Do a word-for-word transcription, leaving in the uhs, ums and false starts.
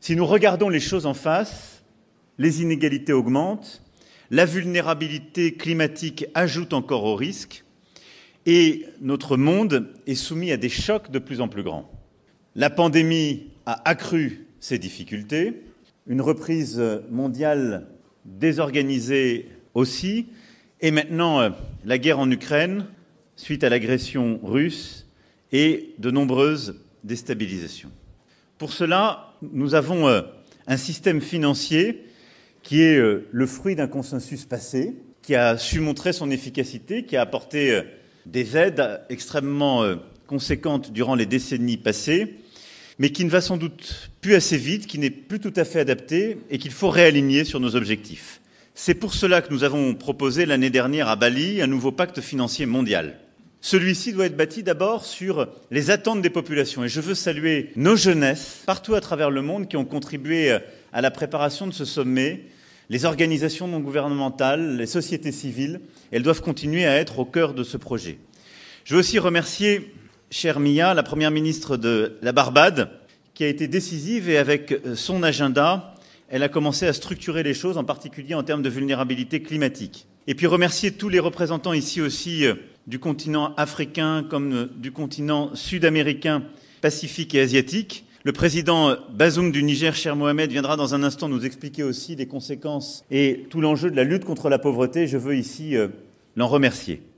Si nous regardons les choses en face, les inégalités augmentent, la vulnérabilité climatique ajoute encore au risque et notre monde est soumis à des chocs de plus en plus grands. La pandémie a accru ces difficultés, une reprise mondiale désorganisée aussi, et maintenant la guerre en Ukraine suite à l'agression russe et de nombreuses déstabilisations. Pour cela, nous avons un système financier qui est le fruit d'un consensus passé, qui a su montrer son efficacité, qui a apporté des aides extrêmement conséquentes durant les décennies passées, mais qui ne va sans doute plus assez vite, qui n'est plus tout à fait adapté et qu'il faut réaligner sur nos objectifs. C'est pour cela que nous avons proposé l'année dernière à Bali un nouveau pacte financier mondial. Celui-ci doit être bâti d'abord sur les attentes des populations. Et je veux saluer nos jeunesses partout à travers le monde qui ont contribué à la préparation de ce sommet, les organisations non gouvernementales, les sociétés civiles. Elles doivent continuer à être au cœur de ce projet. Je veux aussi remercier, chère Mia, la première ministre de la Barbade, qui a été décisive et avec son agenda, elle a commencé à structurer les choses, en particulier en termes de vulnérabilité climatique. Et puis remercier tous les représentants ici aussi du continent africain comme du continent sud-américain, pacifique et asiatique. Le président Bazoum du Niger, cher Mohamed, viendra dans un instant nous expliquer aussi les conséquences et tout l'enjeu de la lutte contre la pauvreté. Je veux ici l'en remercier.